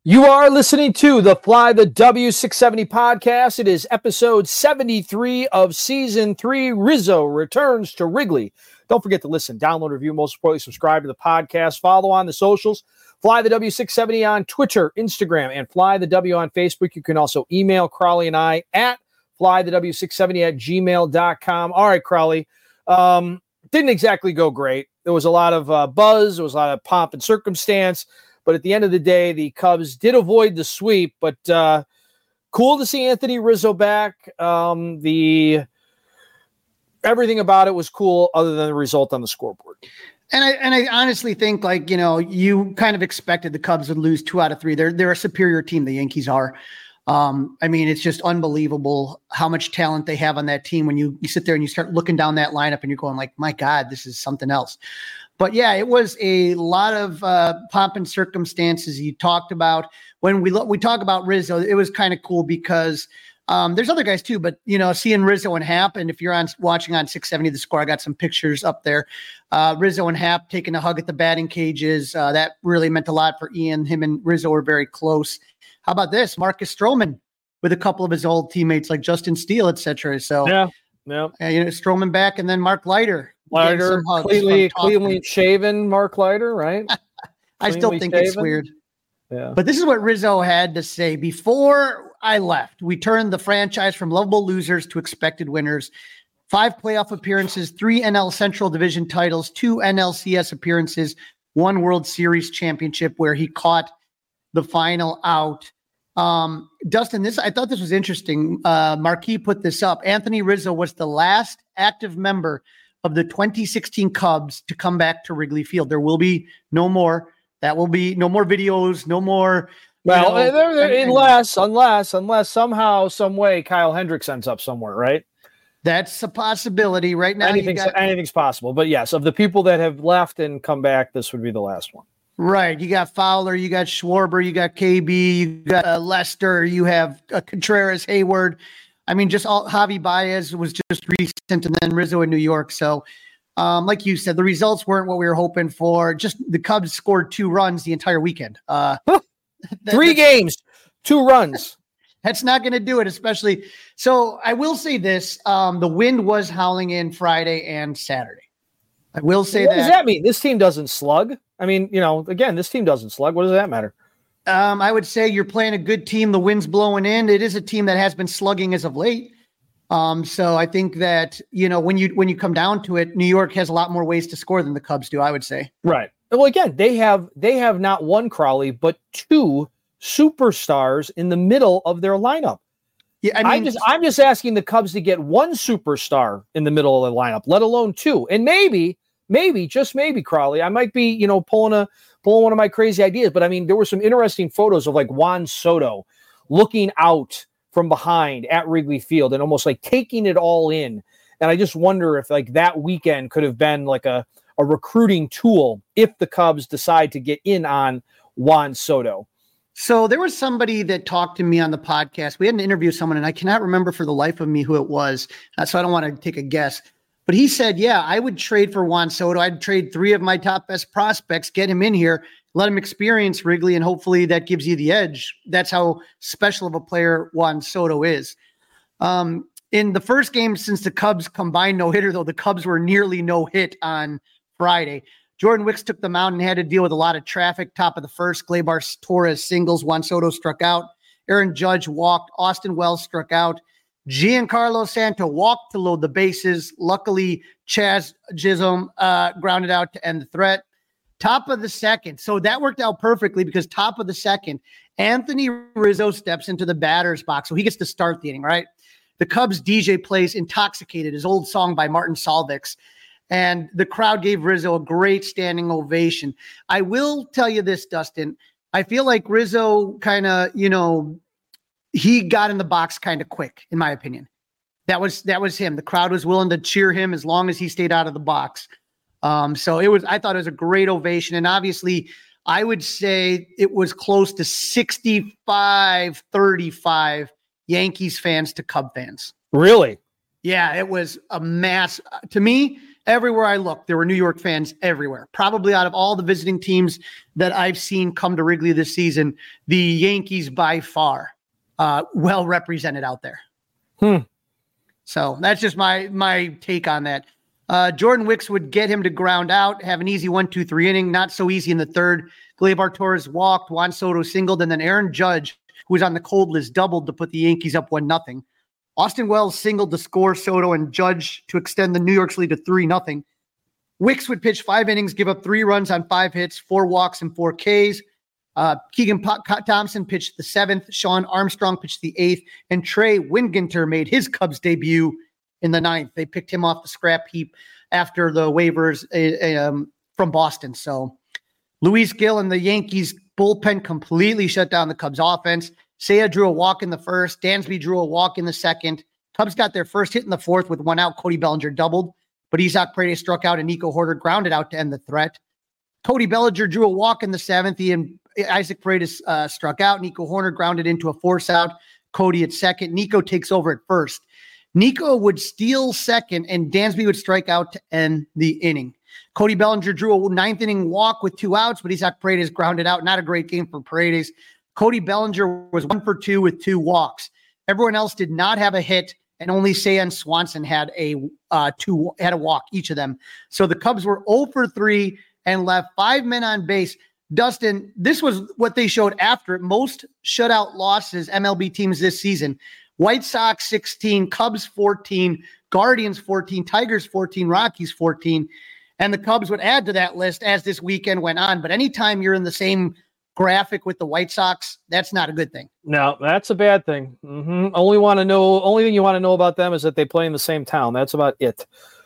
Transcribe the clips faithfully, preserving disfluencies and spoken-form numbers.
You are listening to the Fly the W six seventy podcast. It is episode seventy-three of season three. Rizzo returns to Wrigley. Don't forget to listen, download, review, most importantly, subscribe to the podcast. Follow on the socials. Fly the W six seventy on Twitter, Instagram, and Fly the W on Facebook. You can also email Crowley and I at fly the W six seventy at gmail dot com. All right, Crowley. Um, didn't exactly go great. There was a lot of uh, buzz. There was a lot of pomp and circumstance. But at the end of the day, the Cubs did avoid the sweep. But uh, cool to see Anthony Rizzo back. Um, the everything about it was cool, other than the result on the scoreboard. And I and I honestly think, like, you know, you kind of expected the Cubs would lose two out of three. They're they're a superior team. The Yankees are. Um, I mean, it's just unbelievable how much talent they have on that team. When you, you sit there and you start looking down that lineup and you're going like, my God, this is something else. But yeah, it was a lot of uh, pomp and circumstances you talked about. When we lo- we talk about Rizzo, it was kind of cool because um, there's other guys too. But, you know, seeing Rizzo and Happ, and if you're on watching on six seventy The Score, I got some pictures up there. Uh, Rizzo and Happ taking a hug at the batting cages. Uh, that really meant a lot for Ian. Him and Rizzo were very close. How about this? Marcus Stroman with a couple of his old teammates like Justin Steele, et cetera. So yeah, yeah. Uh, you know, Stroman back, and then Mark Leiter. Leiter, cleanly, cleanly shaven Mark Leiter, right? I still think shaven. It's weird. Yeah. But this is what Rizzo had to say before I left. We turned the franchise from lovable losers to expected winners. Five playoff appearances, three N L Central Division titles, two N L C S appearances, one World Series championship where he caught the final out. Um, Dustin, this I thought this was interesting. Uh, Marquis put this up. Anthony Rizzo was the last active member of the twenty sixteen Cubs to come back to Wrigley Field. There will be no more. That will be no more videos, no more. Well, know, they're, they're, unless, unless, unless somehow, some way, Kyle Hendricks ends up somewhere, right? That's a possibility. Right now, anything's, got, anything's possible. But yes, of the people that have left and come back, this would be the last one. Right. You got Fowler, you got Schwarber, you got K B, you got uh, Lester, you have uh, Contreras, Hayward. I mean, just all Javi Baez was just recent, and then Rizzo in New York. So, um, like you said, the results weren't what we were hoping for. Just the Cubs scored two runs the entire weekend. Uh, that, Three games, two runs. That's not going to do it, especially. So I will say this. Um, the wind was howling in Friday and Saturday. I will say what that. What does that mean? This team doesn't slug? I mean, you know, again, this team doesn't slug. What does that matter? Um, I would say you're playing a good team. The wind's blowing in. It is a team that has been slugging as of late. Um, so I think that, you know, when you when you come down to it, New York has a lot more ways to score than the Cubs do, I would say. Right. Well, again, they have they have not one Crowley, but two superstars in the middle of their lineup. Yeah, I mean, I'm just I'm just asking the Cubs to get one superstar in the middle of the lineup, let alone two. And maybe, maybe, just maybe, Crowley, I might be, you know, pulling a pulling one of my crazy ideas. But I mean, there were some interesting photos of like Juan Soto looking out from behind at Wrigley Field and almost like taking it all in. And I just wonder if like that weekend could have been like a, a recruiting tool if the Cubs decide to get in on Juan Soto. So there was somebody that talked to me on the podcast. We had an interview with someone, and I cannot remember for the life of me who it was. Uh, so I don't want to take a guess. But he said, yeah, I would trade for Juan Soto. I'd trade three of my top best prospects, get him in here, let him experience Wrigley, and hopefully that gives you the edge. That's how special of a player Juan Soto is. Um, in the first game since the Cubs combined no-hitter, though, the Cubs were nearly no-hit on Friday. Jordan Wicks took the mound and had to deal with a lot of traffic. Top of the first, Gleyber Torres singles. Juan Soto struck out. Aaron Judge walked. Austin Wells struck out. Giancarlo Santo walked to load the bases. Luckily, Chaz Chisholm uh, grounded out to end the threat. Top of the second. So that worked out perfectly because top of the second, Anthony Rizzo steps into the batter's box. So he gets to start the inning, right? The Cubs D J plays Intoxicated, his old song by Martin Solveig. And the crowd gave Rizzo a great standing ovation. I will tell you this, Dustin. I feel like Rizzo kind of, you know, he got in the box kind of quick, in my opinion. That was that was him. The crowd was willing to cheer him as long as he stayed out of the box. Um, so it was. I thought it was a great ovation, and obviously, I would say it was close to sixty-five thirty-five Yankees fans to Cub fans. Really? Yeah, it was a mass. To me, everywhere I looked, there were New York fans everywhere. Probably out of all the visiting teams that I've seen come to Wrigley this season, the Yankees by far uh, well represented out there. Hmm. So that's just my my take on that. Uh, Jordan Wicks would get him to ground out, have an easy one, two, three inning. Not so easy in the third. Gleyber Torres walked, Juan Soto singled, and then Aaron Judge, who was on the cold list, doubled to put the Yankees up one nothing. Austin Wells singled to score Soto and Judge to extend the New York's lead to three nothing. Wicks would pitch five innings, give up three runs on five hits, four walks, and four Ks. Uh, Keegan P- Thompson pitched the seventh. Sean Armstrong pitched the eighth. And Trey Wingenter made his Cubs debut in the ninth. They picked him off the scrap heap after the waivers uh, um, from Boston. So Luis Gil and the Yankees bullpen completely shut down the Cubs offense. Seiya drew a walk in the first. Dansby drew a walk in the second. Cubs got their first hit in the fourth with one out. Cody Bellinger doubled, but Isaac Paredes struck out and Nico Hoerner grounded out to end the threat. Cody Bellinger drew a walk in the seventh. He and Isaac Paredes uh, struck out. Nico Hoerner grounded into a force out. Cody at second. Nico takes over at first. Nico would steal second, and Dansby would strike out to end the inning. Cody Bellinger drew a ninth inning walk with two outs, but Isaac Paredes grounded out. Not a great game for Paredes. Cody Bellinger was one for two with two walks. Everyone else did not have a hit, and only Seiya and Swanson had a uh, two had a walk, each of them. So the Cubs were zero for three and left five men on base. Dustin, this was what they showed after it. Most shutout losses M L B teams this season. White Sox sixteen, Cubs fourteen, Guardians fourteen, Tigers fourteen, Rockies fourteen. And the Cubs would add to that list as this weekend went on. But anytime you're in the same graphic with the White Sox, that's not a good thing. No, that's a bad thing. Mm-hmm. Only want to know. Only thing you want to know about them is that they play in the same town. That's about it.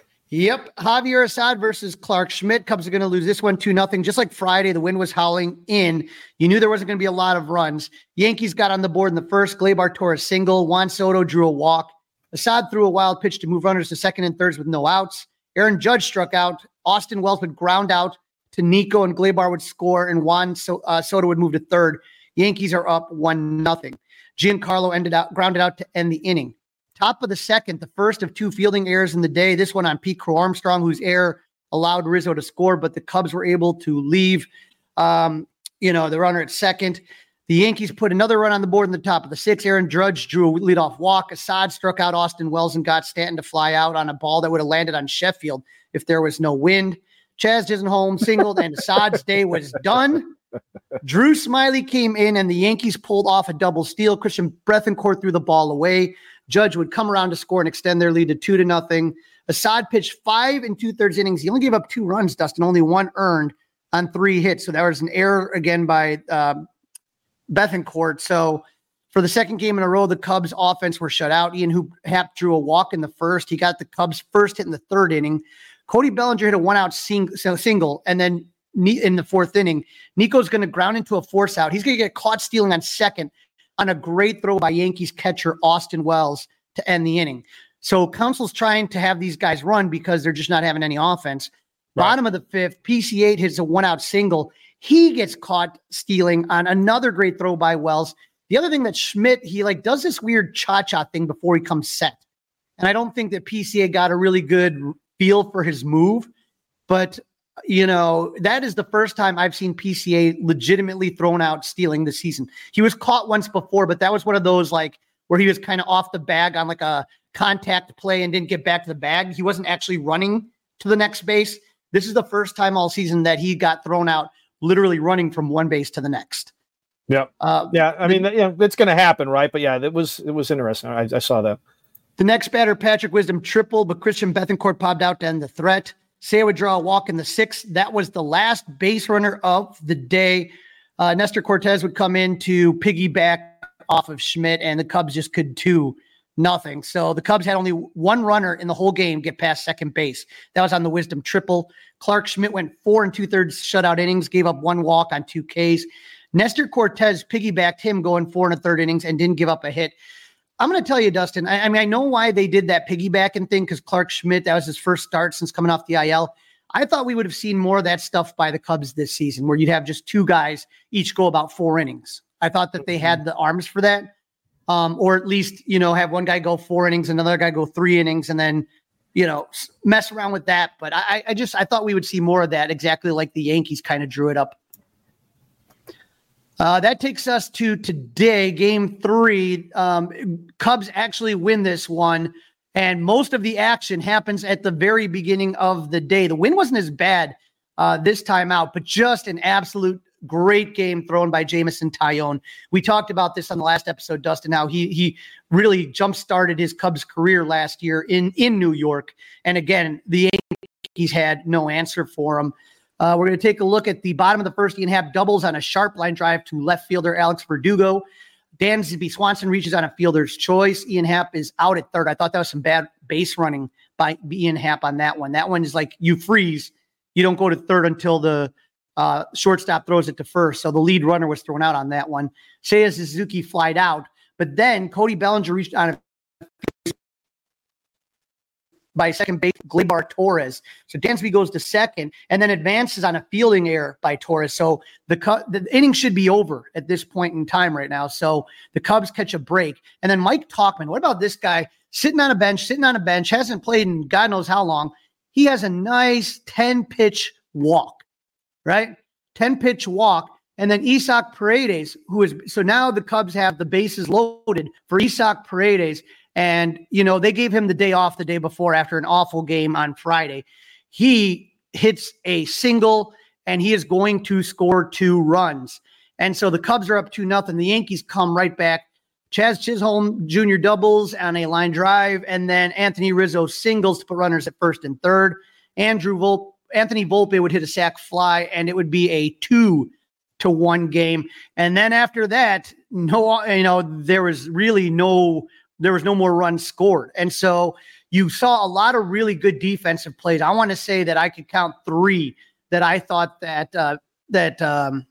Yep. Javier Assad versus Clark Schmidt. Cubs are going to lose this one two nothing. Just like Friday, the wind was howling in. You knew there wasn't going to be a lot of runs. Yankees got on the board in the first. Gleyber Torres single. Juan Soto drew a walk. Assad threw a wild pitch to move runners to second and thirds with no outs. Aaron Judge struck out. Austin Wells would ground out to Nico, and Gleyber would score, and Juan so- uh, Soto would move to third. Yankees are up one nothing. Giancarlo ended out, grounded out to end the inning. Top of the second, the first of two fielding errors in the day. This one on Pete Crow Armstrong, whose error allowed Rizzo to score, but the Cubs were able to leave, um, you know, the runner at second. The Yankees put another run on the board in the top of the sixth. Aaron Judge drew a leadoff walk. Assad struck out Austin Wells and got Stanton to fly out on a ball that would have landed on Sheffield if there was no wind. Chaz Chisholm singled, and Assad's day was done. Drew Smiley came in, and the Yankees pulled off a double steal. Christian Bethancourt threw the ball away. Judge would come around to score and extend their lead to two to nothing. Assad pitched five and two-thirds innings. He only gave up two runs, Dustin, only one earned on three hits. So that was an error again by um, Bethancourt. So for the second game in a row, the Cubs offense were shut out. Ian Hoop Happ drew a walk in the first. He got the Cubs first hit in the third inning. Cody Bellinger hit a one-out sing- single, and then in the fourth inning, Nico's going to ground into a force out. He's going to get caught stealing on second on a great throw by Yankees catcher Austin Wells to end the inning. So Council's trying to have these guys run because they're just not having any offense. Right. Bottom of the fifth, P C eight hits a one-out single. He gets caught stealing on another great throw by Wells. The other thing that Schmidt, he like does this weird cha-cha thing before he comes set. And I don't think that P C A got a really good feel for his move, but you know, that is the first time I've seen P C A legitimately thrown out stealing this season. He was caught once before, but that was one of those like where he was kind of off the bag on like a contact play and didn't get back to the bag. He wasn't actually running to the next base. This is the first time all season that he got thrown out, literally running from one base to the next. Yeah. Uh, yeah. I mean, the, yeah, it's going to happen, right? But yeah, it was, it was interesting. I, I saw that. The next batter, Patrick Wisdom tripled, but Christian Bethancourt popped out to end the threat. Seiya would draw a walk in the sixth. That was the last base runner of the day. Uh, Nestor Cortez would come in to piggyback off of Schmidt, and the Cubs just could do nothing. So the Cubs had only one runner in the whole game get past second base. That was on the Wisdom triple. Clark Schmidt went four and two-thirds shutout innings, gave up one walk on two Ks. Nestor Cortez piggybacked him going four and a third innings and didn't give up a hit. I'm going to tell you, Dustin, I, I mean, I know why they did that piggybacking thing because Clark Schmidt, that was his first start since coming off the I L. I thought we would have seen more of that stuff by the Cubs this season where you'd have just two guys each go about four innings. I thought that they had the arms for that, um, or at least, you know, have one guy go four innings, another guy go three innings, and then you know, mess around with that. But I, I just I thought we would see more of that, exactly like the Yankees kind of drew it up. Uh, that takes us to today, game three. Um, Cubs actually win this one, and most of the action happens at the very beginning of the day. The win wasn't as bad uh, this time out, but just an absolute great game thrown by Jameson Taillon. We talked about this on the last episode, Dustin, how he he really jump-started his Cubs career last year in, in New York. And again, the Yankees had no answer for him. Uh, we're going to take a look at the bottom of the first. Ian Happ doubles on a sharp line drive to left fielder Alex Verdugo. Dansby Swanson reaches on a fielder's choice. Ian Happ is out at third. I thought that was some bad base running by Ian Happ on that one. That one is like you freeze. You don't go to third until the uh, shortstop throws it to first. So the lead runner was thrown out on that one. Seiya Suzuki flied out. But then Cody Bellinger reached on a by second base, Gleyber Torres. So Dansby goes to second and then advances on a fielding error by Torres. So the, the inning should be over at this point in time right now. So the Cubs catch a break. And then Mike Tauchman, what about this guy sitting on a bench, sitting on a bench, hasn't played in God knows how long. He has a nice ten-pitch walk, right? ten-pitch walk. And then Isaac Paredes, who is, so now the Cubs have the bases loaded for Isaac Paredes. And, you know, they gave him the day off the day before after an awful game on Friday. He hits a single and he is going to score two runs. And so the Cubs are up two nothing. The Yankees come right back. Chaz Chisholm Junior doubles on a line drive. And then Anthony Rizzo singles to put runners at first and third. Andrew Volpe, Anthony Volpe would hit a sac fly and it would be a two to one game. And then after that, no, you know, there was really no, there was no more runs scored. And so you saw a lot of really good defensive plays. I want to say that I could count three that I thought that, uh, that um,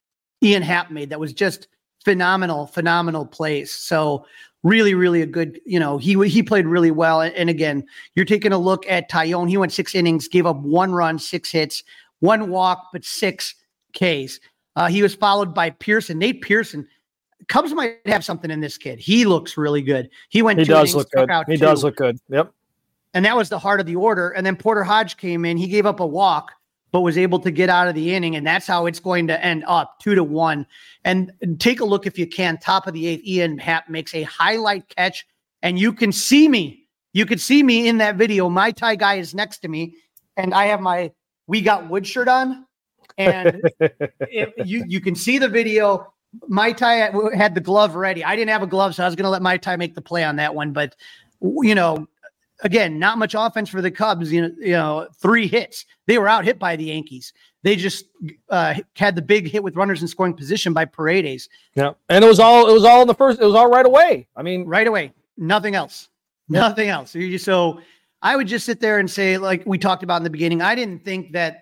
Ian Happ made that was just phenomenal, phenomenal plays. So really, really a good, you know, he, he played really well. And, and again, you're taking a look at Taillon. He went six innings, gave up one run, six hits, one walk, but six Ks. Uh, he was followed by Pearson, Nate Pearson. Cubs might have something in this kid. He looks really good. He went. He two does innings, look good. He two. does look good. Yep. And that was the heart of the order. And then Porter Hodge came in. He gave up a walk, but was able to get out of the inning. And that's how it's going to end up two to one. And take a look if you can. Top of the eighth, Ian Happ makes a highlight catch, and you can see me. You could see me in that video. My tie guy is next to me, and I have my "We Got Wood" shirt on. And if you you can see the video. Mai Tai had the glove ready. I didn't have a glove, so I was going to let Mai Tai make the play on that one. But, you know, again, not much offense for the Cubs. You know, you know, three hits. They were out hit by the Yankees. They just uh, had the big hit with runners in scoring position by Paredes. Yeah, and it was all it was all in the first. It was all right away. I mean, right away. Nothing else. Yeah. Nothing else. So, you, so I would just sit there and say, like we talked about in the beginning, I didn't think that.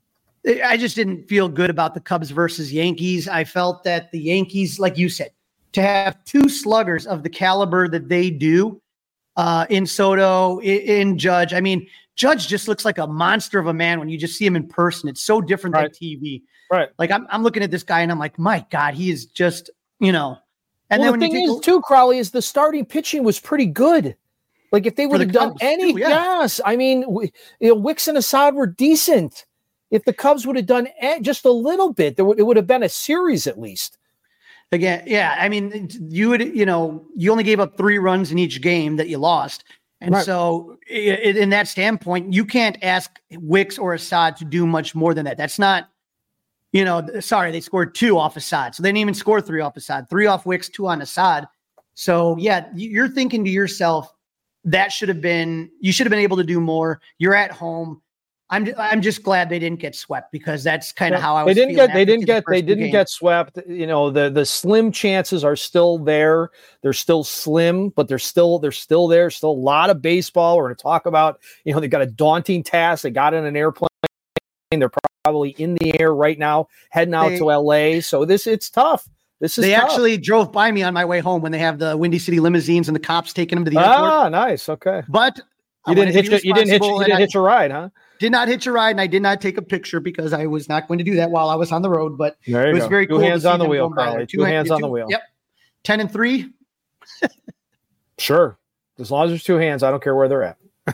I just didn't feel good about the Cubs versus Yankees. I felt that the Yankees, like you said, to have two sluggers of the caliber that they do uh, in Soto, in, in Judge. I mean, Judge just looks like a monster of a man when you just see him in person. It's so different right. than T V. Right. Like I'm, I'm looking at this guy and I'm like, my God, he is just, you know. And well, then the when thing you is, take too, Crowley, is the starting pitching was pretty good. Like if they would have done Cubs any, too, yeah. yes. I mean, we, you know, Wicks and Assad were decent. If the Cubs would have done just a little bit, there would, it would have been a series at least. Again, yeah. I mean, you would, you know, you only gave up three runs in each game that you lost. And right. so it, in that standpoint, you can't ask Wicks or Assad to do much more than that. That's not, you know, sorry, they scored two off Assad. So they didn't even score three off Assad, three off Wicks, two on Assad. So yeah, you're thinking to yourself, that should have been, you should have been able to do more. You're at home. I'm I'm just glad they didn't get swept because that's kind of how I was. They didn't feeling get they didn't get the they didn't game. get swept. You know, the the slim chances are still there. They're still slim, but they're still they're still there. Still a lot of baseball. We're going to talk about. You know, they got a daunting task. They got in an airplane. They're probably in the air right now, heading out they, to L A. So this it's tough. This is they tough. actually drove by me on my way home when they have the Windy City limousines and the cops taking them to the airport. Ah, nice. Okay, but you didn't hitch. You didn't hitch. You didn't hitch a ride, huh? Did not hitch a ride, and I did not take a picture because I was not going to do that while I was on the road. But it was go. very two cool. Hands on the wheel, Carly. Two, two hands on the wheel. Yep. Ten and three. Sure. As long as there's two hands, I don't care where they're at.